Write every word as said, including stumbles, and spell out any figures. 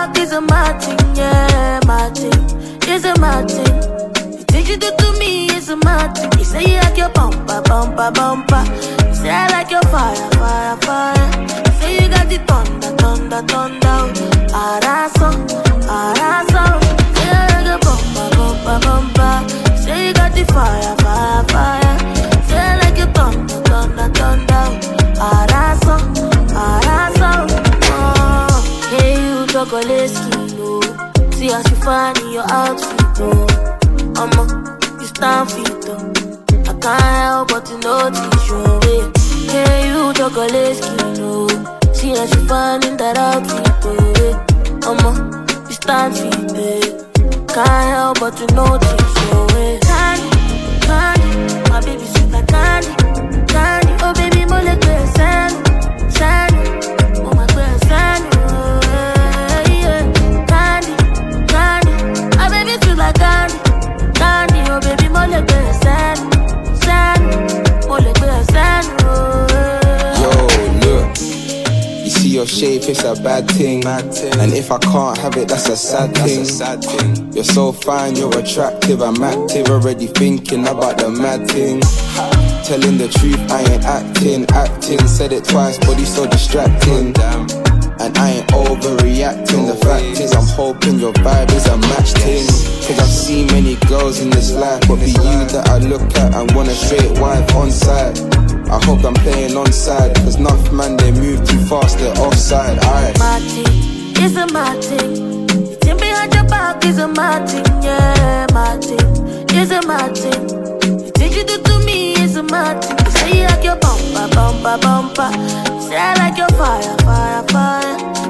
back is a Martin, yeah, Martin. It's a Martin. The things you do to me is a Martin. You say you like your bumper, bumper, bumper. You say I like your fire, fire, fire. You say you got the thunder, thunder, thunder. Araso, araso. Say I like your bumper, bumper, bumper. You say you got the fire, fire, fire. Say I like your thunder, thunder, thunder. Araso, araso. Oh, hey you chocolate skin, oh. See how she fine in your outfit, oh. I'ma, you stand fit, oh. I can't help but to notice you, eh. Hey, you chocolate skin, oh. See how she fine in that outfit, oh, eh. I'ma, you stand fit, eh. Can't help but to notice you, eh. Candy, candy, my baby sweet like candy, candy. Oh baby, more like a sand, sand. Oh my girl, sand, oh, yeah, yeah. Candy, candy, my baby sweet like candy. Candy, oh baby, more like a sand, sand, more like a sand, oh. Yo, look, you see your shape, it's a bad thing. bad thing. And if I can't have it, that's a sad that's thing. A sad thing. You're so fine, you're attractive, I'm active, already thinking about the mad thing. Telling the truth, I ain't acting, acting. Said it twice, body so distracting. Damn. And I ain't overreacting. The fact is I'm hoping your vibe is a match thing. Cause I've seen many girls in this life, but be you that I look at and want a straight wife on side. I hope I'm playing on side, cause enough man they move too fast, they're offside. Alright. Martin, it's a Martin. The thing behind your back is a Martin, yeah, Martin. It's a Martin. The thing you do to me is a Martin. You say you like your bumper, bumper, bumper. You say I like your fire, fire, fire.